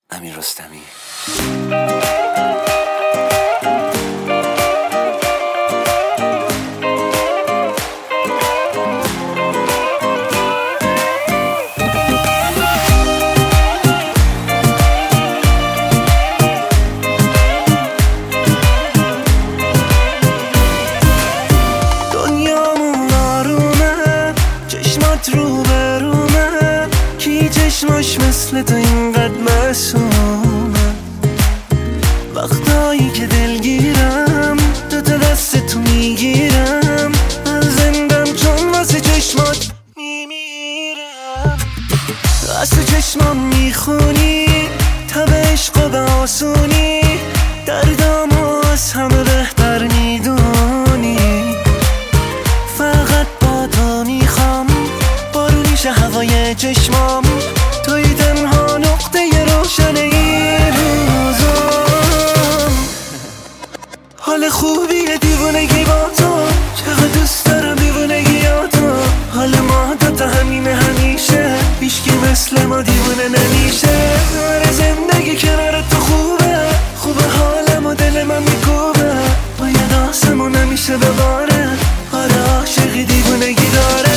امیر رستمی. چشماش مثل تو اینقدر معصومه، وقتایی که دلگیرم دوتا دست تو میگیرم، من زندم چون واسه چشمات میمیرم. از تو چشمام میخونی تب عشق و به آسونی، دردامو از همه بهتر میدونی. فقط با تو میخوام بارونیشه هوای چشمام، توی تنها نقطه روشن این روزم. حال خوبیه دیوونگی با تو، چقدر دوست دارم دیوونگیاتو. حال ما دوتا همینه همیشه، هیچکی مثل ما دیوونه نمیشه. آره زندگی کنار تو خوبه، خوبه حالم و دل من میکوبه، باید آسمون نمیشه بباره. آره عاشقی دیوونگی داره.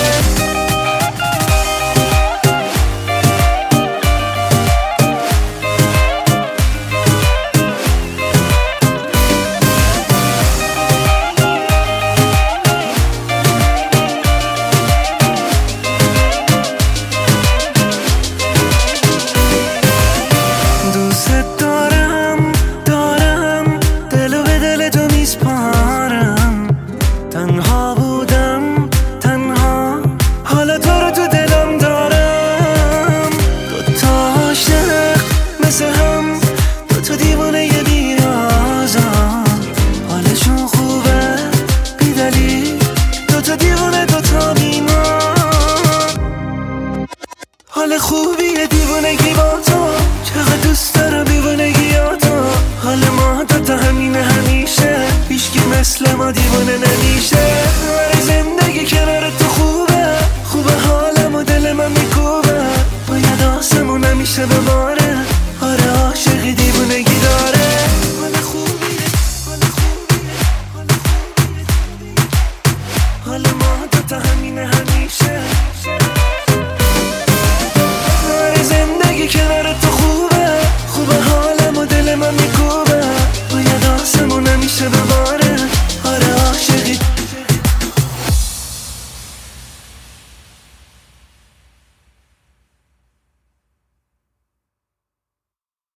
تنها بودم تنها، حالا تو رو تو دلم دارم. دوتا عاشق مثل هم، دوتا دیوانه یه بیازم، حالشون خوبه بی دلیل، دوتا دیوانه دوتا بیمار. حال خوبیه دیوانگی با تو، چقدر دوست دارم دیوانگیاتو. حال ما دوتا همینه همیشه، هیچکی مثل ما دیوانه نمیشه. آره زندگی کنار تو خوبه، خوبه حالم و دل من میکوبه، باید آسمون نمیشه بباره. آره عاشقی دیوونگی داره.